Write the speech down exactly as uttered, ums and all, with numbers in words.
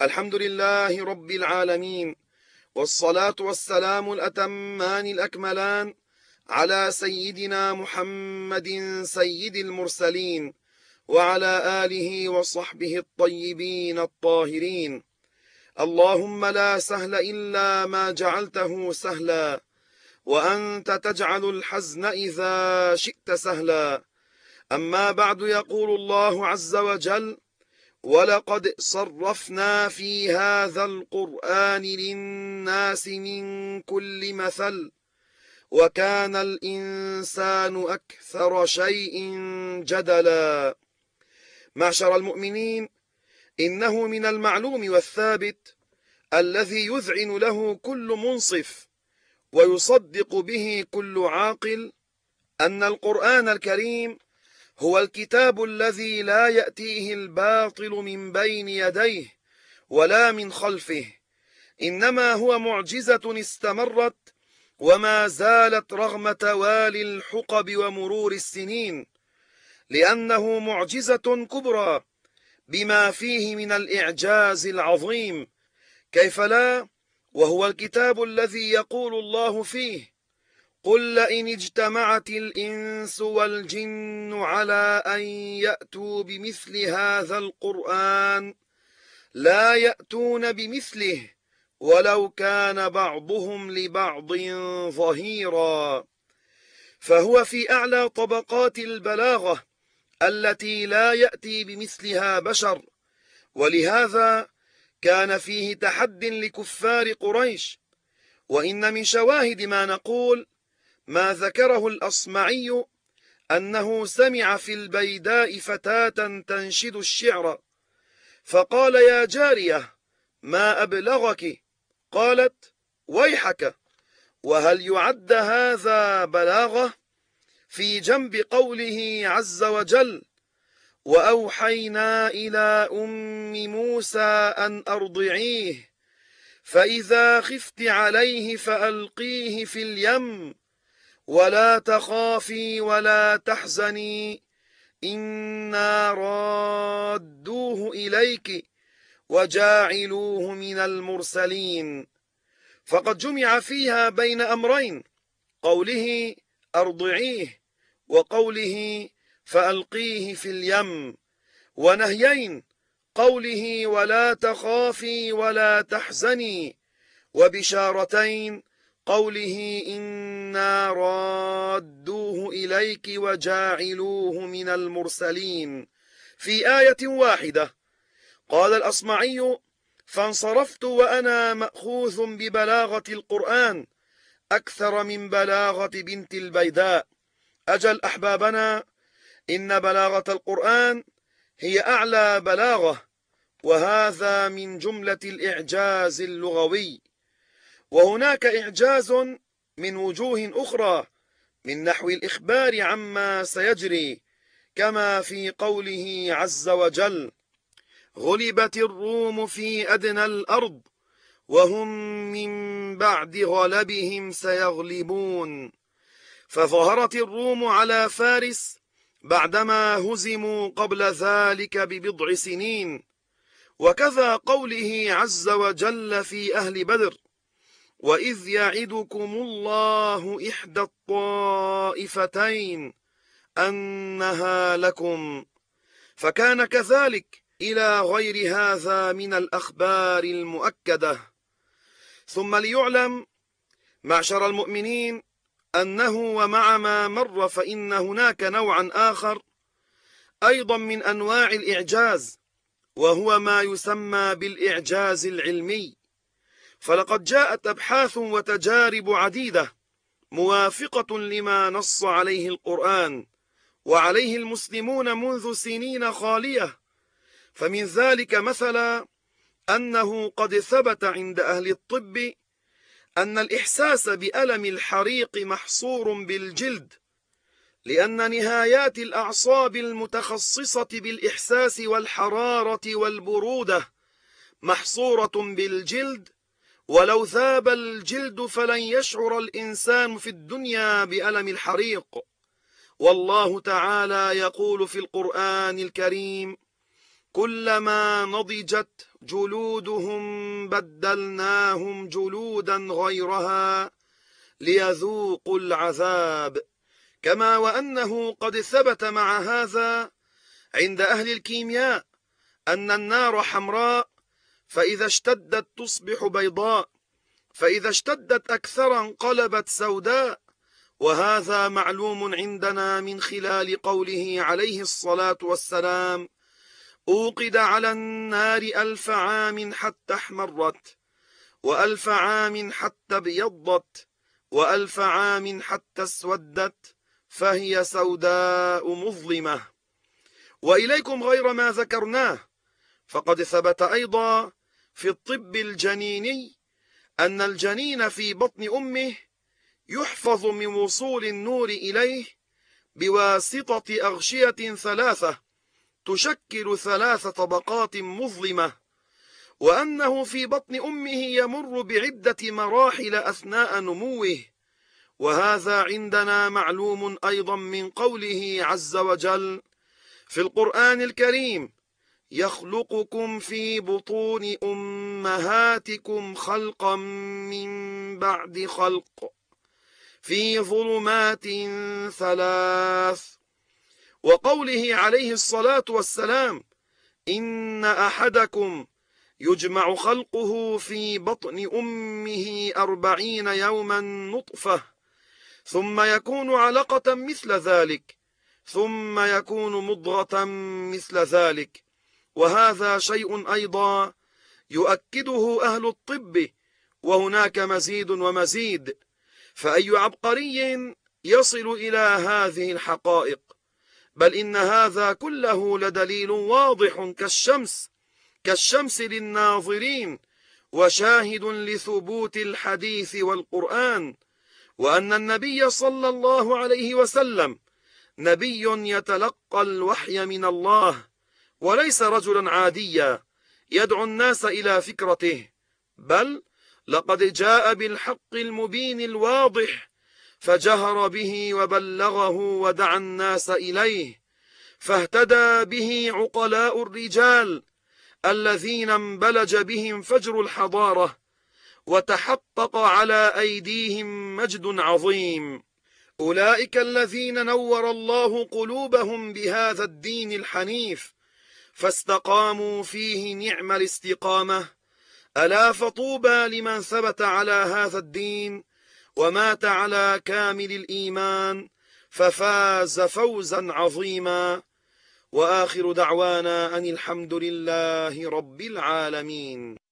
الحمد لله رب العالمين، والصلاة والسلام الأتمان الأكملان على سيدنا محمد سيد المرسلين، وعلى آله وصحبه الطيبين الطاهرين. اللهم لا سهل إلا ما جعلته سهلا، وأنت تجعل الحزن إذا شئت سهلا. أما بعد، يقول الله عز وجل: ولقد صرفنا في هذا القرآن للناس من كل مثل وكان الإنسان أكثر شيء جدلا. معشر المؤمنين، إنه من المعلوم والثابت الذي يذعن له كل منصف ويصدق به كل عاقل أن القرآن الكريم هو الكتاب الذي لا يأتيه الباطل من بين يديه ولا من خلفه، إنما هو معجزة استمرت وما زالت رغم توالي الحقب ومرور السنين، لأنه معجزة كبرى بما فيه من الإعجاز العظيم. كيف لا، وهو الكتاب الذي يقول الله فيه: قل لئن اجتمعت الإنس والجن على أن يأتوا بمثل هذا القرآن لا يأتون بمثله ولو كان بعضهم لبعض ظهيرا. فهو في أعلى طبقات البلاغة التي لا يأتي بمثلها بشر، ولهذا كان فيه تحد لكفار قريش. وإن من شواهد ما نقول ما ذكره الأصمعي أنه سمع في البيداء فتاة تنشد الشعر، فقال: يا جارية، ما أبلغك؟ قالت: ويحك، وهل يعد هذا بلاغة؟ في جنب قوله عز وجل: وأوحينا إلى أم موسى أن أرضعيه فإذا خفت عليه فألقيه في اليم ولا تخافي ولا تحزني إنا رادوه إليك وجاعلوه من المرسلين. فقد جمع فيها بين أمرين: قوله أرضعيه وقوله فألقيه في اليم، ونهيين: قوله ولا تخافي ولا تحزني، وبشارتين: قوله إنا رادوه إليك وجاعلوه من المرسلين، في آية واحدة. قال الأصمعي: فانصرفت وأنا مأخوذ ببلاغة القرآن أكثر من بلاغة بنت البيداء. أجل أحبابنا، إن بلاغة القرآن هي أعلى بلاغة، وهذا من جملة الإعجاز اللغوي. وهناك إعجاز من وجوه أخرى من نحو الإخبار عما سيجري، كما في قوله عز وجل: غلبت الروم في أدنى الأرض وهم من بعد غلبهم سيغلبون. فظهرت الروم على فارس بعدما هزموا قبل ذلك ببضع سنين. وكذا قوله عز وجل في أهل بدر: وإذ يعدكم الله إحدى الطائفتين أنها لكم. فكان كذلك إلى غير هذا من الأخبار المؤكدة. ثم ليعلم معشر المؤمنين أنه ومع ما مر فإن هناك نوعا آخر أيضا من أنواع الإعجاز، وهو ما يسمى بالإعجاز العلمي. فلقد جاءت أبحاث وتجارب عديدة موافقة لما نص عليه القرآن وعليه المسلمون منذ سنين خالية. فمن ذلك مثلا أنه قد ثبت عند أهل الطب أن الإحساس بألم الحريق محصور بالجلد، لأن نهايات الأعصاب المتخصصة بالإحساس والحرارة والبرودة محصورة بالجلد، ولو ذاب الجلد فلن يشعر الإنسان في الدنيا بألم الحريق. والله تعالى يقول في القرآن الكريم: كلما نضجت جلودهم بدلناهم جلودا غيرها ليذوقوا العذاب. كما وأنه قد ثبت مع هذا عند أهل الكيمياء أن النار حمراء، فإذا اشتدت تصبح بيضاء، فإذا اشتدت أكثر انقلبت سوداء. وهذا معلوم عندنا من خلال قوله عليه الصلاة والسلام: أوقد على النار ألف عام حتى احمرت، وألف عام حتى ابيضت، وألف عام حتى اسودت، فهي سوداء مظلمة. وإليكم غير ما ذكرناه، فقد ثبت أيضا في الطب الجنيني أن الجنين في بطن أمه يحفظ من وصول النور إليه بواسطة أغشية ثلاثة تشكل ثلاث طبقات مظلمة، وأنه في بطن أمه يمر بعدة مراحل أثناء نموه. وهذا عندنا معلوم أيضا من قوله عز وجل في القرآن الكريم: يخلقكم في بطون أمهاتكم خلقا من بعد خلق في ظلمات ثلاث. وقوله عليه الصلاة والسلام: إن أحدكم يجمع خلقه في بطن أمه أربعين يوما نطفة، ثم يكون علقة مثل ذلك، ثم يكون مضغة مثل ذلك. وهذا شيء أيضا يؤكده أهل الطب، وهناك مزيد ومزيد. فأي عبقري يصل إلى هذه الحقائق؟ بل إن هذا كله لدليل واضح كالشمس كالشمس للناظرين، وشاهد لثبوت الحديث والقرآن، وأن النبي صلى الله عليه وسلم نبي يتلقى الوحي من الله، وليس رجلا عاديا يدعو الناس إلى فكرته، بل لقد جاء بالحق المبين الواضح، فجهر به وبلغه ودعا الناس إليه، فاهتدى به عقلاء الرجال الذين انبلج بهم فجر الحضارة، وتحقق على أيديهم مجد عظيم. أولئك الذين نور الله قلوبهم بهذا الدين الحنيف، فاستقاموا فيه نعم الاستقامة. ألا فطوبى لمن ثبت على هذا الدين ومات على كامل الإيمان، ففاز فوزا عظيما. وآخر دعوانا أن الحمد لله رب العالمين.